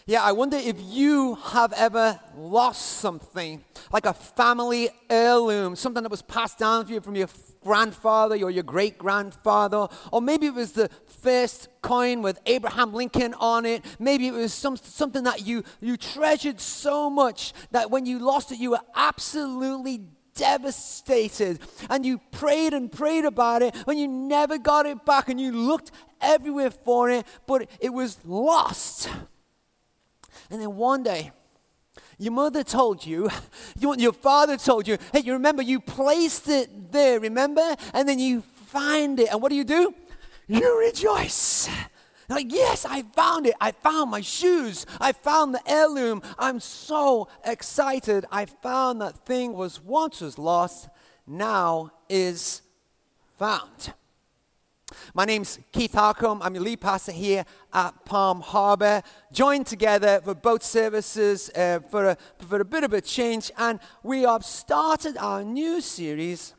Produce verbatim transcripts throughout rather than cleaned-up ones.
Yeah, I wonder if you have ever lost something, like a family heirloom, something that was passed down to you from your grandfather or your great-grandfather, or maybe it was the first coin with Abraham Lincoln on it. Maybe it was some, something that you, you treasured so much that when you lost it, you were absolutely devastated, and you prayed and prayed about it, and you never got it back, and you looked everywhere for it, but it was lost. And then one day, your mother told you, your father told you, hey, you remember, you placed it there, remember? And then you find it, and what do you do? You rejoice. You're like, yes, I found it. I found my shoes. I found the heirloom. I'm so excited. I found that thing was once was lost, now is found. My name's Keith Harcombe. I'm your lead pastor here at Palm Harbor. Joined together for both services uh, for, a, for a bit of a change. And we have started our new series,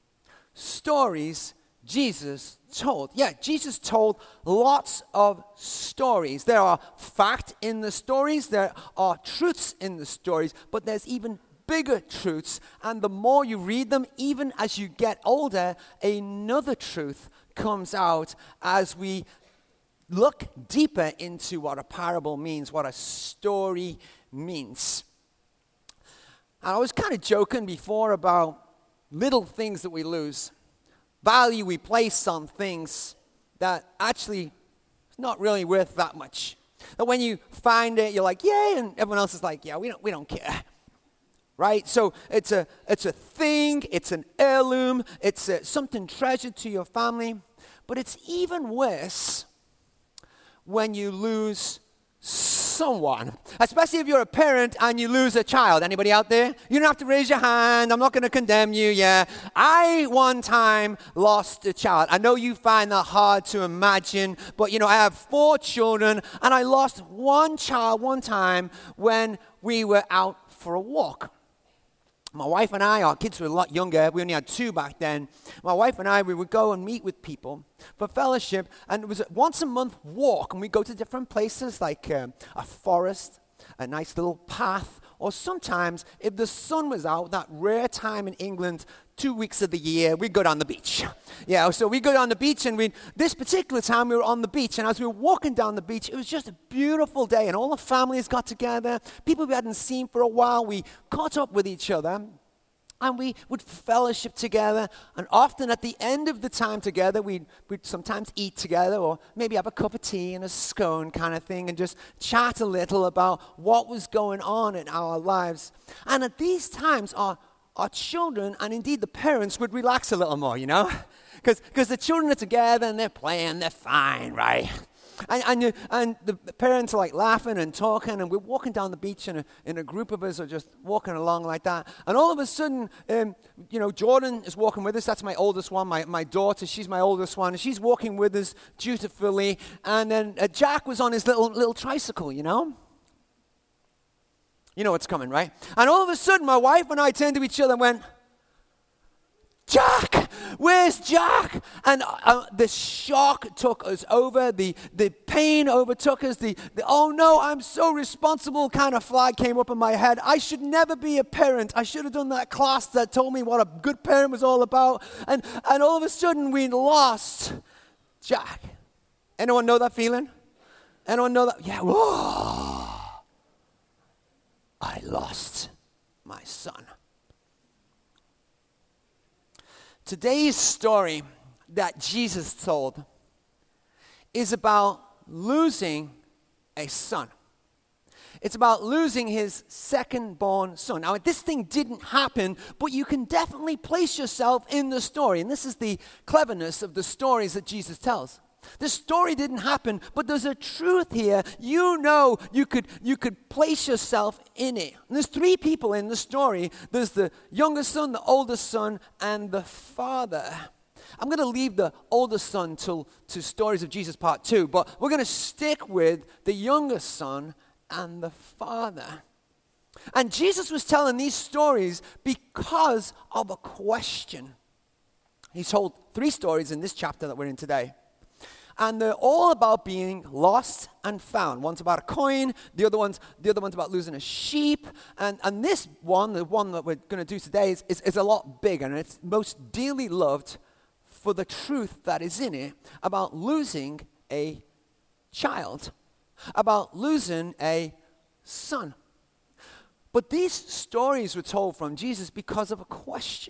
Stories Jesus Told. Yeah, Jesus told lots of stories. There are facts in the stories. There are truths in the stories. But there's even bigger truths. And the more you read them, even as you get older, another truth comes out as we look deeper into what a parable means, what a story means. And I was kind of joking before about little things that we lose, value we place on things that actually is not really worth that much. That when you find it, you're like, yay, and everyone else is like, yeah, we don't, we don't care. Right? So it's a it's a thing, it's an heirloom, it's a, something treasured to your family. But it's even worse when you lose someone, especially if you're a parent and you lose a child. Anybody out there? You don't have to raise your hand. I'm not going to condemn you. Yeah. I one time lost a child. I know you find that hard to imagine, but you know, I have four children and I lost one child one time when we were out for a walk. My wife and I, our kids were a lot younger. We only had two back then. My wife and I, we would go and meet with people for fellowship. And it was a once a month walk. And we'd go to different places like um, a forest, a nice little path. Or sometimes, if the sun was out, that rare time in England, two weeks of the year, we'd go down the beach. Yeah, so we'd go down the beach, and we this particular time we were on the beach, and as we were walking down the beach, it was just a beautiful day, and all the families got together, people we hadn't seen for a while, we caught up with each other, and we would fellowship together, and often at the end of the time together, we'd, we'd sometimes eat together, or maybe have a cup of tea and a scone kind of thing, and just chat a little about what was going on in our lives. And at these times, our, our children, and indeed the parents, would relax a little more, you know? Because the children are together, and they're playing, they're fine, right? And and, you, and the parents are like laughing and talking, and we're walking down the beach, and a, and a group of us are just walking along like that. And all of a sudden, um, you know, Jordan is walking with us. That's my oldest one, my, my daughter. She's my oldest one. And she's walking with us dutifully. And then uh, Jack was on his little little tricycle, you know. You know what's coming, right? And all of a sudden, my wife and I turned to each other and went, Jack, where's Jack? And uh, the shock took us over, the, the pain overtook us, the, the, oh no, I'm so responsible kind of flag came up in my head. I should never be a parent. I should have done that class that told me what a good parent was all about. And, and all of a sudden, we lost Jack. Anyone know that feeling? Anyone know that? Yeah, whoa. I lost my son. Today's story that Jesus told is about losing a son. It's about losing his second-born son. Now, this thing didn't happen, but you can definitely place yourself in the story. And this is the cleverness of the stories that Jesus tells. This story didn't happen, but there's a truth here. You know you could you could place yourself in it. And there's three people in the story. There's the youngest son, the oldest son, and the father. I'm going to leave the oldest son till to Stories of Jesus Part two, but we're going to stick with the youngest son and the father. And Jesus was telling these stories because of a question. He told three stories in this chapter that we're in today. And they're all about being lost and found. One's about a coin, the other one's, the other one's about losing a sheep. And, and this one, the one that we're going to do today, is, is, is a lot bigger, and it's most dearly loved for the truth that is in it about losing a child, about losing a son. But these stories were told from Jesus because of a question.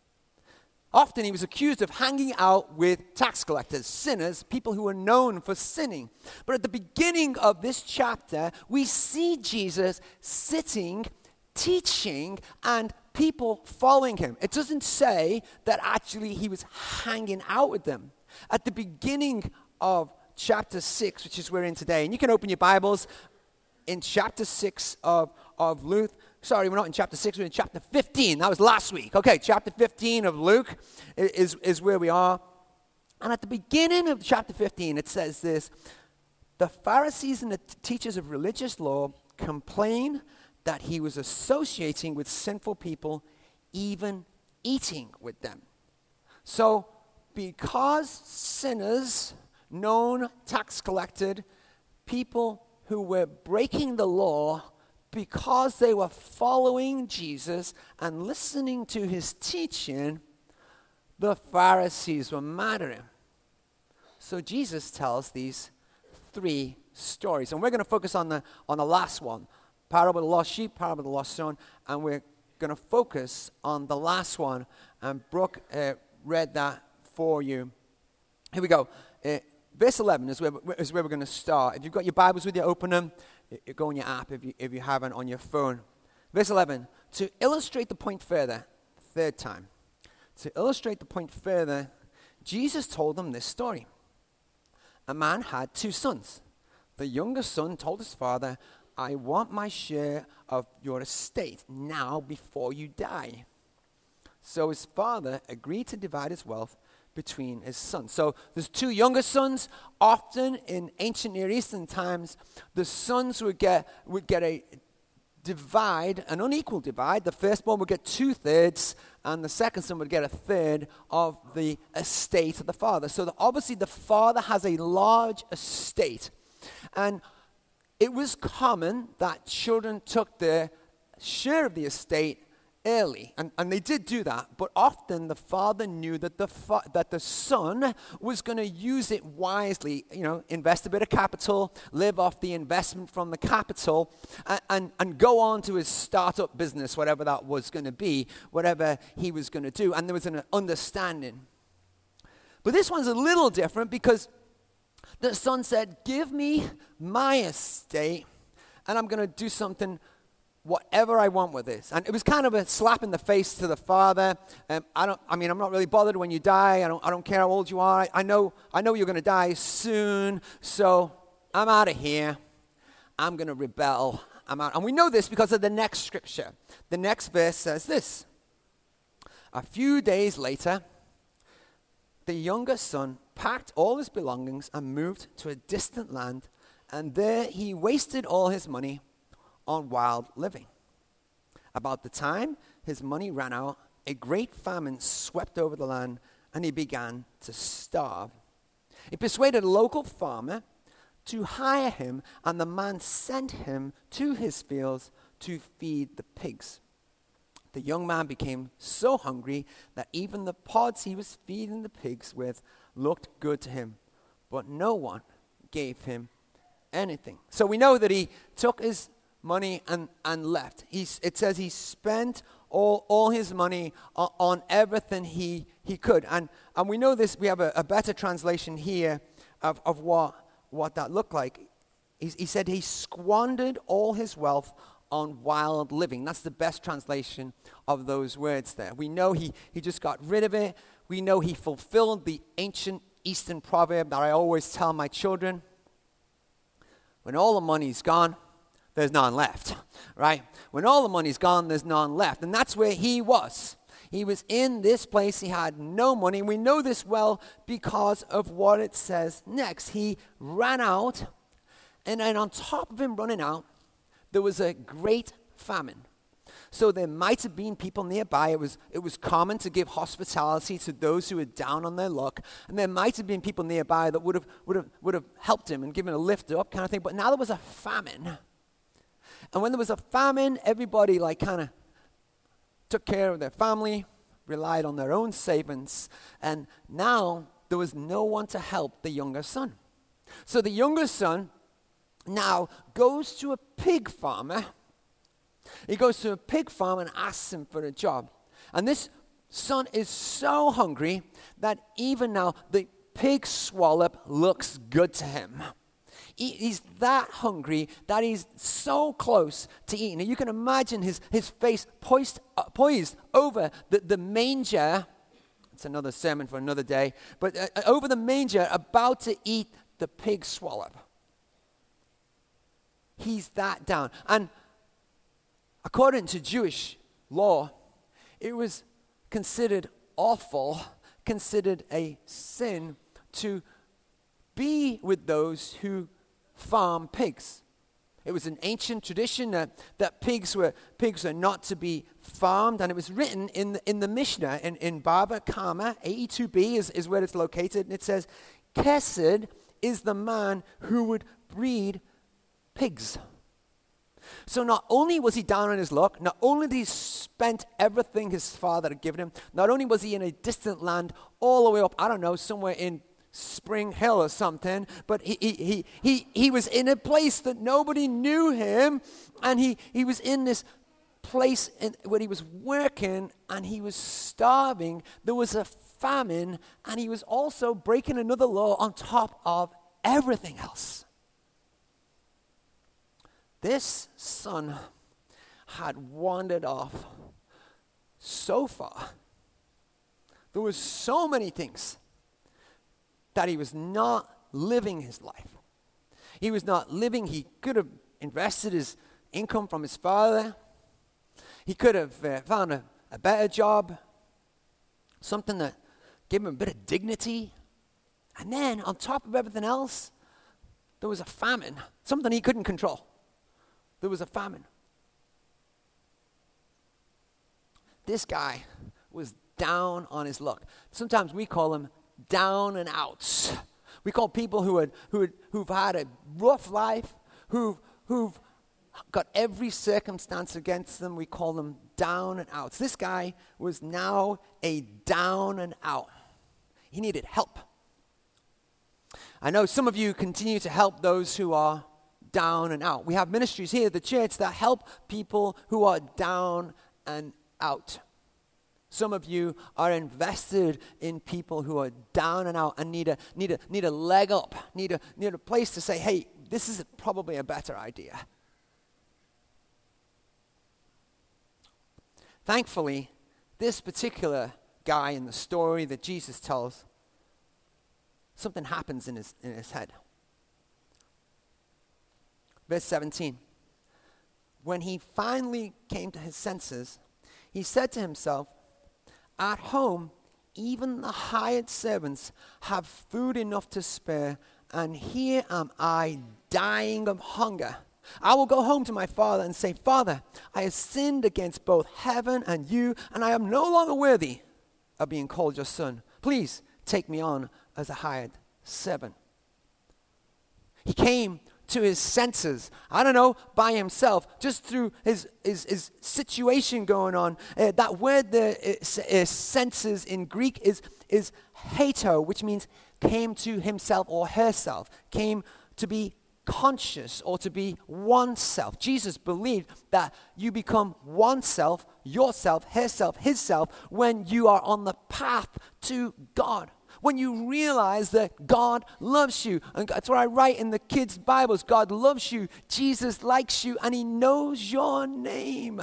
Often he was accused of hanging out with tax collectors, sinners, people who were known for sinning. But at the beginning of this chapter, we see Jesus sitting, teaching, and people following him. It doesn't say that actually he was hanging out with them. At the beginning of chapter six, which is where we're in today, and you can open your Bibles in chapter six of, of Luke. Sorry, we're not in chapter six, we're in chapter fifteen. That was last week. Okay, chapter fifteen of Luke is, is where we are. And at the beginning of chapter fifteen, it says this: the Pharisees and the t- teachers of religious law complained that he was associating with sinful people, even eating with them. So, because sinners, known tax collected, people who were breaking the law, because they were following Jesus and listening to his teaching, the Pharisees were mad at him. So Jesus tells these three stories. And we're going to focus on the on the last one, parable of the lost sheep, parable of the lost son, and we're going to focus on the last one. And Brooke uh, read that for you. Here we go. Uh, verse eleven is where, is where we're going to start. If you've got your Bibles with you, open them. You go on your app if you, if you haven't on your phone. Verse eleven, to illustrate the point further, third time. To illustrate the point further, Jesus told them this story. A man had two sons. The younger son told his father, I want my share of your estate now before you die. So his father agreed to divide his wealth between his sons. So there's two younger sons. Often in ancient Near Eastern times, the sons would get would get a divide, an unequal divide. The firstborn would get two thirds, and the second son would get a third of the estate of the father. So the, obviously the father has a large estate, and it was common that children took their share of the estate early, and, and they did do that, but often the father knew that the fa- that the son was going to use it wisely, you know, invest a bit of capital, live off the investment from the capital, and, and, and go on to his startup business, whatever that was going to be, whatever he was going to do, and there was an understanding. But this one's a little different because the son said, give me my estate, and I'm going to do something whatever I want with this. And it was kind of a slap in the face to the father. Um, I don't. I mean, I'm not really bothered when you die. I don't. I don't care how old you are. I, I know. I know you're going to die soon. So I'm out of here. I'm going to rebel. I'm out. And we know this because of the next scripture. The next verse says this: a few days later, the younger son packed all his belongings and moved to a distant land, and there he wasted all his money on wild living. About the time his money ran out, a great famine swept over the land, and he began to starve. He persuaded a local farmer to hire him, and the man sent him to his fields to feed the pigs. The young man became so hungry that even the pods he was feeding the pigs with looked good to him, but no one gave him anything. So we know that he took his money and, and left. He's, it says he spent all, all his money on, on everything he, he could. And, and we know this, we have a, a better translation here of, of what, what that looked like. He, he said he squandered all his wealth on wild living. That's the best translation of those words there. We know he, he just got rid of it. We know he fulfilled the ancient Eastern proverb that I always tell my children: when all the money's gone, there's none left, right? When all the money's gone, there's none left. And that's where he was. He was in this place. He had no money. And we know this well because of what it says next. He ran out, and then on top of him running out, there was a great famine. So there might have been people nearby. It was, it was common to give hospitality to those who were down on their luck. And there might have been people nearby that would have, would have, would have helped him and given a lift up kind of thing. But now there was a famine. And when there was a famine, everybody like kind of took care of their family, relied on their own savings. And now there was no one to help the younger son. So the younger son now goes to a pig farmer. He goes to a pig farm and asks him for a job. And this son is so hungry that even now the pig swallow looks good to him. He, he's that hungry that he's so close to eating. And you can imagine his, his face poised, uh, poised over the, the manger. It's another sermon for another day. But uh, over the manger, about to eat the pig swallow. He's that down. And according to Jewish law, it was considered awful, considered a sin to be with those who farm pigs. It was an ancient tradition that, that pigs were pigs were not to be farmed, and it was written in the, in the Mishnah, in, in Bava Kama, eighty-two b is, is where it's located, and it says, Kesed is the man who would breed pigs. So not only was he down on his luck, not only did he spent everything his father had given him, not only was he in a distant land all the way up, I don't know, somewhere in Spring Hill or something, but he he he he, he was in a place that nobody knew him, and he, he was in this place in, where he was working, and he was starving. There was a famine, and he was also breaking another law on top of everything else. This son had wandered off so far. There were so many things that he was not living his life. He was not living. He could have invested his income from his father. He could have uh, found a, a better job, something that gave him a bit of dignity. And then, on top of everything else, there was a famine, something he couldn't control. There was a famine. This guy was down on his luck. Sometimes we call him down and outs. We call people who had, who had, who've had a rough life, who've, who've got every circumstance against them, we call them down and outs. This guy was now a down and out. He needed help. I know some of you continue to help those who are down and out. We have ministries here at the church that help people who are down and out. Some of you are invested in people who are down and out and need a need a need a leg up, need a need a place to say, hey, this is probably a better idea. Thankfully, this particular guy in the story that Jesus tells, something happens in his in his head. Verse seventeen. When he finally came to his senses, he said to himself, at home, even the hired servants have food enough to spare, and here am I dying of hunger. I will go home to my father and say, Father, I have sinned against both heaven and you, and I am no longer worthy of being called your son. Please take me on as a hired servant. He came to his senses, I don't know, by himself, just through his his, his situation going on. Uh, that word, the uh, uh, senses in Greek is, is heto, which means came to himself or herself, came to be conscious or to be oneself. Jesus believed that you become oneself, yourself, herself, his self, when you are on the path to God. When you realize that God loves you. And that's what I write in the kids' Bibles. God loves you. Jesus likes you. And he knows your name.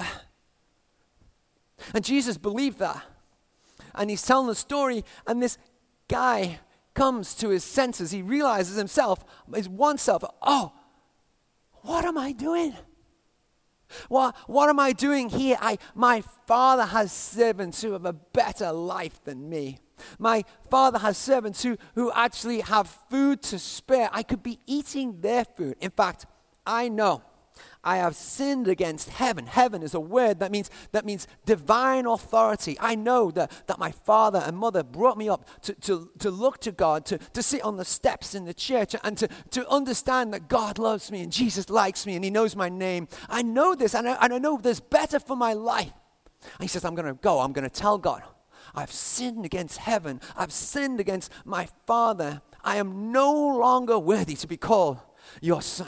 And Jesus believed that. And he's telling the story. And this guy comes to his senses. He realizes himself, his one self. Oh, what am I doing? What, what am I doing here? I, my father has servants who have a better life than me. My father has servants who, who actually have food to spare. I could be eating their food. In fact, I know, I have sinned against heaven. Heaven is a word that means that means divine authority. I know that, that my father and mother brought me up to, to, to look to God, to, to sit on the steps in the church and to, to understand that God loves me and Jesus likes me and he knows my name. I know this and I, and I know there's better for my life. And he says, I'm going to go. I'm going to tell God. I've sinned against heaven. I've sinned against my father. I am no longer worthy to be called your son.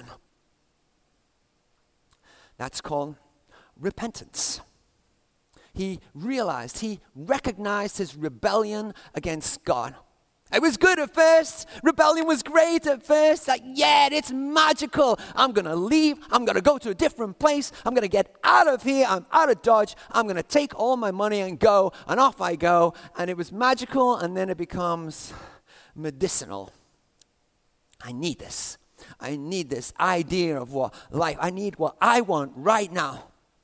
That's called repentance. He realized, he recognized his rebellion against God. It was good at first. Rebellion was great at first. Like, yeah, it's magical. I'm going to leave. I'm going to go to a different place. I'm going to get out of here. I'm out of Dodge. I'm going to take all my money and go. And off I go. And it was magical. And then it becomes medicinal. I need this. I need this idea of what life. I need what I want right now.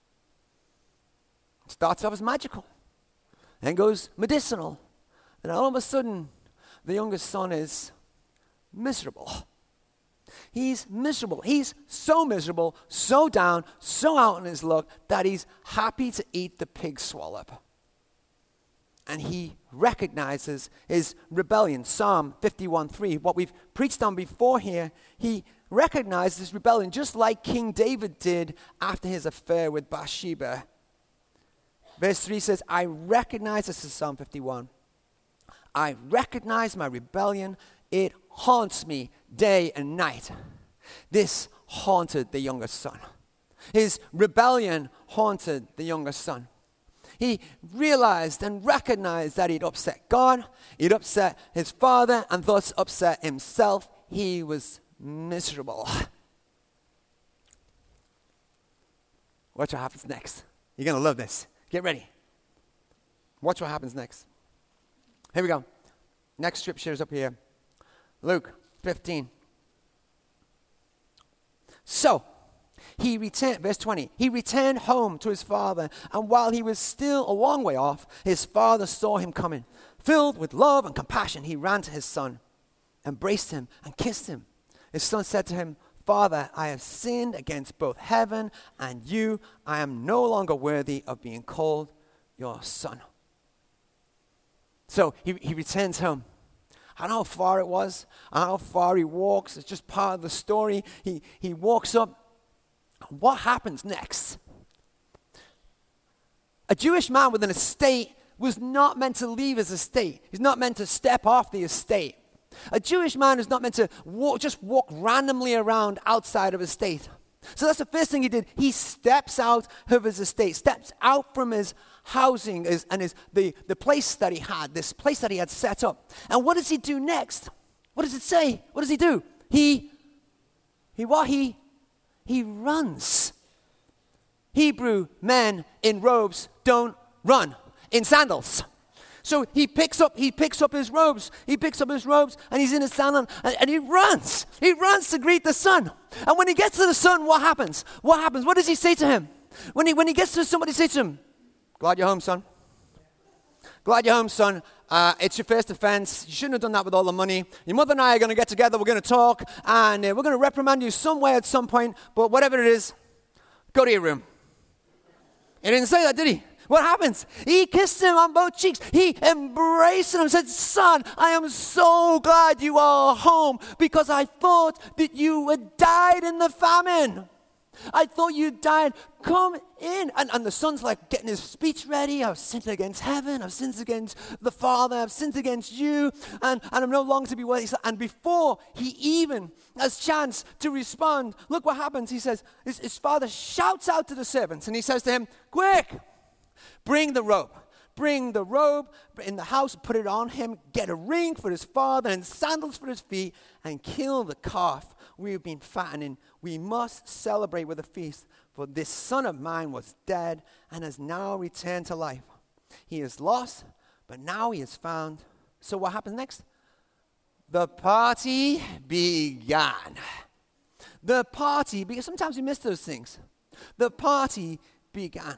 It starts off as magical. Then goes medicinal. And all of a sudden, the youngest son is miserable. He's miserable. He's so miserable, so down, so out in his luck that he's happy to eat the pig swallop. And he recognizes his rebellion. Psalm fifty-one three, what we've preached on before here, he recognizes his rebellion just like King David did after his affair with Bathsheba. Verse three says, I recognize, this is Psalm fifty-one, I recognize my rebellion. It haunts me day and night. This haunted the youngest son. His rebellion haunted the youngest son. He realized and recognized that he'd upset God, he'd upset his father, and thus upset himself. He was miserable. Watch what happens next. You're going to love this. Get ready. Watch what happens next. Here we go. Next scripture is up here. Luke fifteen. So, he returned, verse twenty, he returned home to his father, and while he was still a long way off, his father saw him coming. Filled with love and compassion, he ran to his son, embraced him, and kissed him. His son said to him, Father, I have sinned against both heaven and you. I am no longer worthy of being called your son. So he, he returns home. I don't know how far it was. I don't know how far he walks. It's just part of the story. He, he walks up. What happens next? A Jewish man with an estate was not meant to leave his estate. He's not meant to step off the estate. A Jewish man is not meant to walk, just walk randomly around outside of his estate. So that's the first thing he did. He steps out of his estate, steps out from his housing his, and his the, the place that he had, this place that he had set up. And what does he do next? What does it say? What does he do? He, he what? He, he runs. Hebrew men in robes don't run in sandals. So he picks up, he picks up his robes, he picks up his robes, and he's in his sandal, and, and he runs. He runs to greet the son. And when he gets to the son, what happens? What happens? What does he say to him? When he when he gets to somebody, say to him, "Glad you're home, son. Glad you're home, son. Uh, it's your first offense. You shouldn't have done that with all the money. Your mother and I are going to get together. We're going to talk, and uh, we're going to reprimand you somewhere at some point. But whatever it is, go to your room." He didn't say that, did he? What happens? He kissed him on both cheeks. He embraced him and said, "Son, I am so glad you are home because I thought that you had died in the famine. I thought you died. Come in." And, and the son's like getting his speech ready. I've sinned against heaven. I've sinned against the Father. I've sinned against you. And, and I'm no longer to be worthy. And before he even has chance to respond, look what happens. He says, his, his father shouts out to the servants and he says to him, "Quick, bring the robe. Bring the robe in the house, put it on him, get a ring for his father and sandals for his feet, and kill the calf we've been fattening. We must celebrate with a feast, for this son of mine was dead and has now returned to life. He is lost, but now he is found." So what happens next? The party began. The party, because sometimes we miss those things. The party began.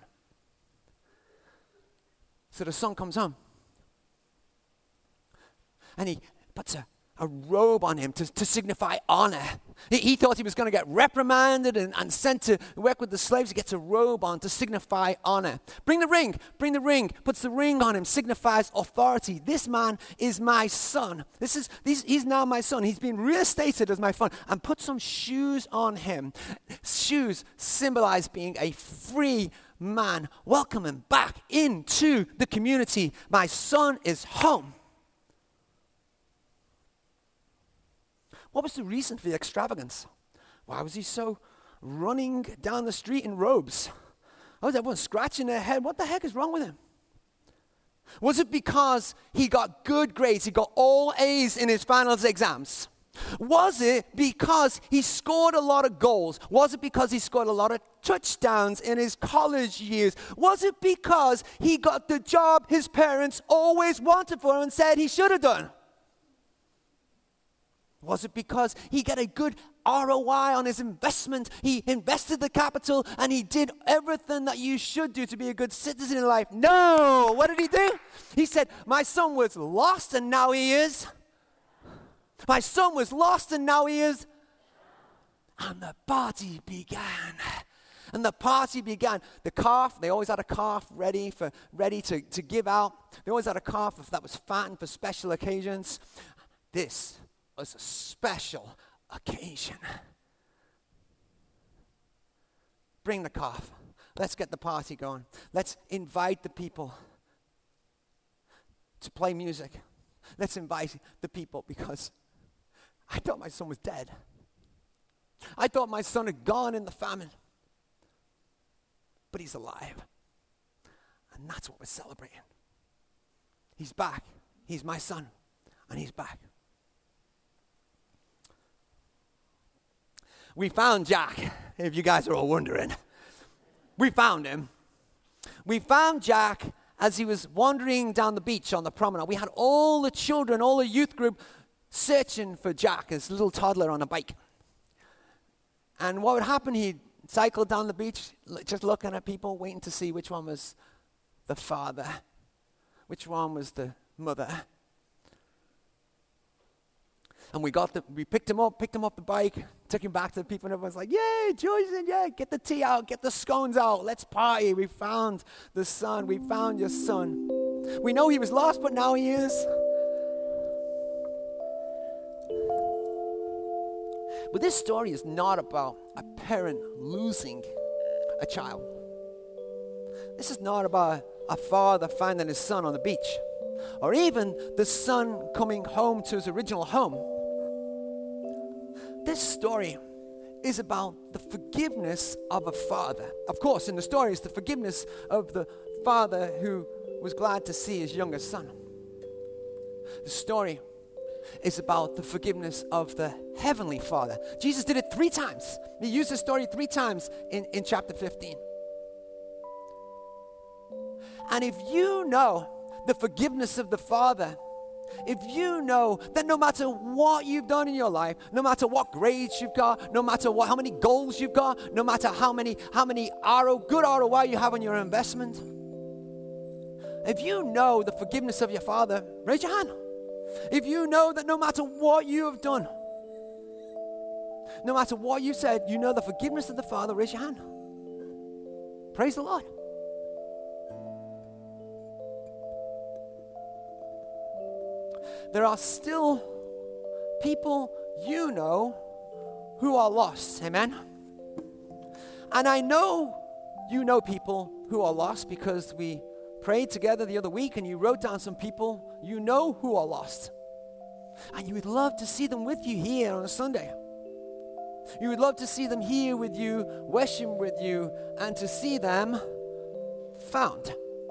So the son comes home. And he puts a, a robe on him to, to signify honor. He, he thought he was going to get reprimanded and, and sent to work with the slaves. He gets a robe on to signify honor. Bring the ring, bring the ring, puts the ring on him, signifies authority. This man is my son. This is he's, he's now my son. He's been reinstated as my son. And put some shoes on him. Shoes symbolize being a free man. Welcome him back into the community. My son is home. What was the reason for the extravagance? Why was he so running down the street in robes? Why was everyone scratching their head? What the heck is wrong with him? Was it because he got good grades? He got all A's in his finals exams? Was it because he scored a lot of goals? Was it because he scored a lot of touchdowns in his college years? Was it because he got the job his parents always wanted for him and said he should have done? Was it because he got a good R O I on his investment? He invested the capital and he did everything that you should do to be a good citizen in life? No! What did he do? He said, my son was lost and now he is. My son was lost and now he is. And the party began. And the party began. The calf, they always had a calf ready for ready to, to give out. They always had a calf that was fattened for special occasions. This was a special occasion. Bring the calf. Let's get the party going. Let's invite the people to play music. Let's invite the people because I thought my son was dead. I thought my son had gone in the famine. But he's alive. And that's what we're celebrating. He's back. He's my son. And he's back. We found Jack, if you guys are all wondering. We found him. We found Jack as he was wandering down the beach on the promenade. We had all the children, all the youth group searching for Jack, his little toddler on a bike. And what would happen, he'd cycle down the beach, just looking at people, waiting to see which one was the father, which one was the mother. And we got the, we picked him up, picked him up the bike, took him back to the people, and everyone's like, yay, Joyson, yeah, get the tea out, get the scones out, let's party. We found the son, we found your son. We know he was lost, but now he is. But this story is not about a parent losing a child. This is not about a father finding his son on the beach, or even the son coming home to his original home. This story is about the forgiveness of a father. Of course, in the story, it's the forgiveness of the father who was glad to see his younger son. The story is about the forgiveness of the heavenly Father. Jesus did it three times. He used the story three times in, in chapter fifteen. And if you know the forgiveness of the Father, if you know that no matter what you've done in your life, no matter what grades you've got, no matter what, how many goals you've got, no matter how many, how many R O, good R O I you have on your investment, if you know the forgiveness of your Father, raise your hand. If you know that no matter what you have done, no matter what you said, you know the forgiveness of the Father, raise your hand. Praise the Lord. There are still people you know who are lost. Amen? And I know you know people who are lost because we prayed together the other week and you wrote down some people you know who are lost. And you would love to see them with you here on a Sunday. You would love to see them here with you, worship with you, and to see them found.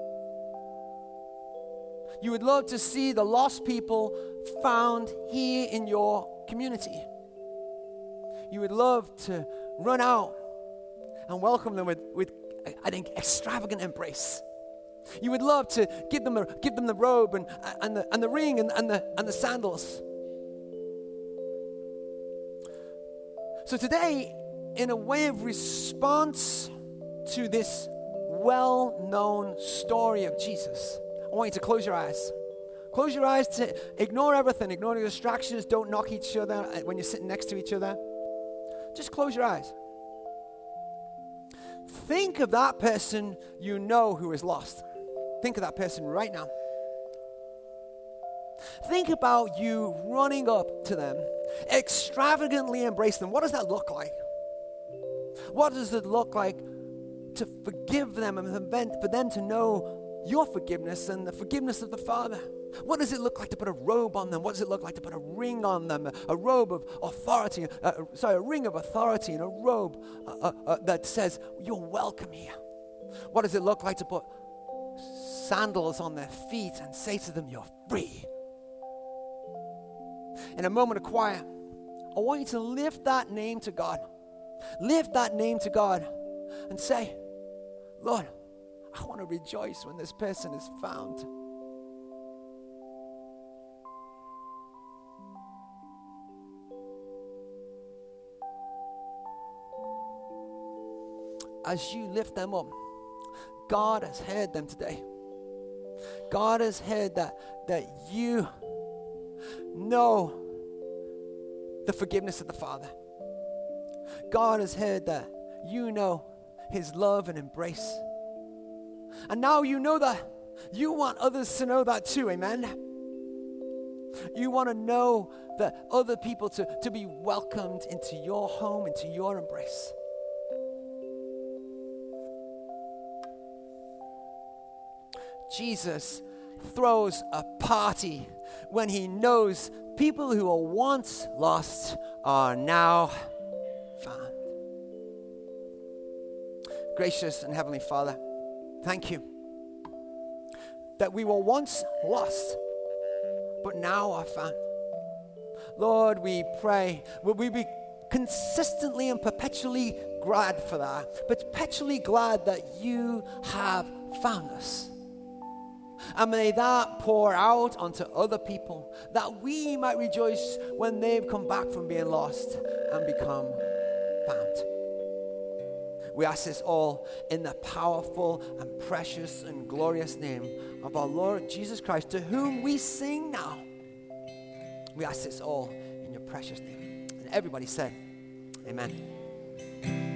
You would love to see the lost people found here in your community. You would love to run out and welcome them with, with I think, extravagant embrace. You would love to give them a, give them the robe and, and, the, and the ring and, and, the, and the sandals. So today, in a way of response to this well-known story of Jesus, I want you to close your eyes. Close your eyes to ignore everything. Ignore the distractions. Don't knock each other when you're sitting next to each other. Just close your eyes. Think of that person you know who is lost. Think of that person right now. Think about you running up to them, extravagantly embrace them. What does that look like? What does it look like to forgive them and for them to know your forgiveness and the forgiveness of the Father? What does it look like to put a robe on them? What does it look like to put a ring on them? A robe of authority, uh, sorry, a ring of authority and a robe uh, uh, uh, that says, you're welcome here. What does it look like to put sandals on their feet and say to them, you're free? In a moment of quiet, I want you to lift that name to God. Lift that name to God and say, Lord, I want to rejoice when this person is found. As you lift them up, God has heard them today. God has heard that, that you know the forgiveness of the Father. God has heard that you know his love and embrace. And now you know that. You want others to know that too, amen? You want to know that other people to, to be welcomed into your home, into your embrace. Jesus throws a party when he knows people who were once lost are now found. Gracious and Heavenly Father, thank you that we were once lost, but now are found. Lord, we pray, will we be consistently and perpetually glad for that, perpetually glad that you have found us. And may that pour out onto other people, that we might rejoice when they've come back from being lost and become found. We ask this all in the powerful and precious and glorious name of our Lord Jesus Christ, to whom we sing now. We ask this all in your precious name. And everybody said, amen.